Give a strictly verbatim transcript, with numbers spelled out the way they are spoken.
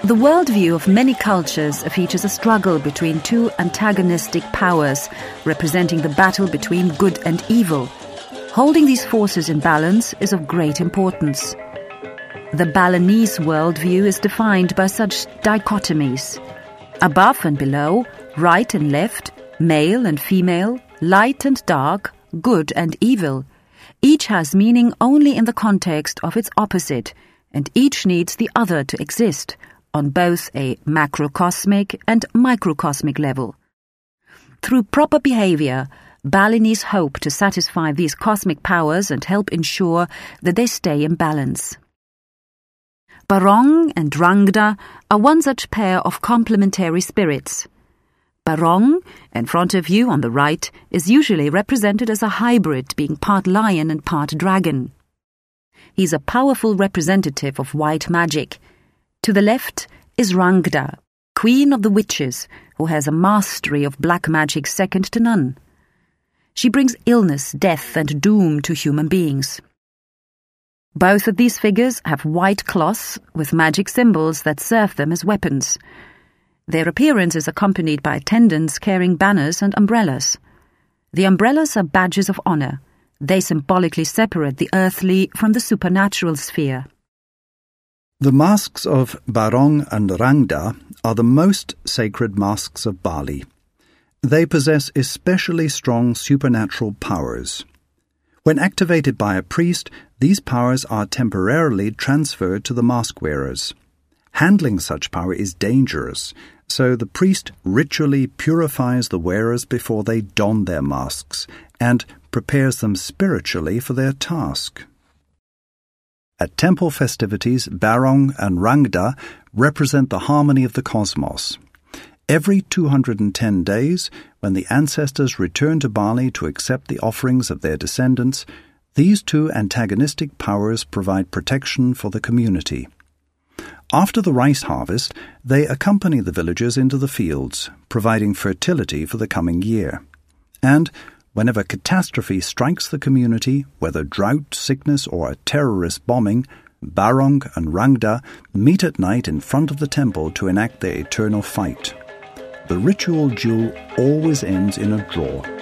The worldview of many cultures features a struggle between two antagonistic powers, representing the battle between good and evil. Holding these forces in balance is of great importance. The Balinese worldview is defined by such dichotomies: above and below, right and left, male and female, light and dark, good and evil. Each has meaning only in the context of its opposite, and each needs the other to exist, on both a macrocosmic and microcosmic level. Through proper behavior, Balinese hope to satisfy these cosmic powers and help ensure that they stay in balance. Barong and Rangda are one such pair of complementary spirits. Barong, in front of you on the right, is usually represented as a hybrid, being part lion and part dragon. He's a powerful representative of white magic. To the left is Rangda, queen of the witches, who has a mastery of black magic second to none. She brings illness, death, and doom to human beings. Both of these figures have white cloths with magic symbols that serve them as weapons. Their appearance is accompanied by attendants carrying banners and umbrellas. The umbrellas are badges of honor. They symbolically separate the earthly from the supernatural sphere. The masks of Barong and Rangda are the most sacred masks of Bali. They possess especially strong supernatural powers. When activated by a priest, these powers are temporarily transferred to the mask wearers. Handling such power is dangerous, so the priest ritually purifies the wearers before they don their masks and prepares them spiritually for their task. At temple festivities, Barong and Rangda represent the harmony of the cosmos. Every two hundred ten days, when the ancestors return to Bali to accept the offerings of their descendants, these two antagonistic powers provide protection for the community. After the rice harvest, they accompany the villagers into the fields, providing fertility for the coming year. And whenever catastrophe strikes the community, whether drought, sickness, or a terrorist bombing, Barong and Rangda meet at night in front of the temple to enact their eternal fight. The ritual duel always ends in a draw.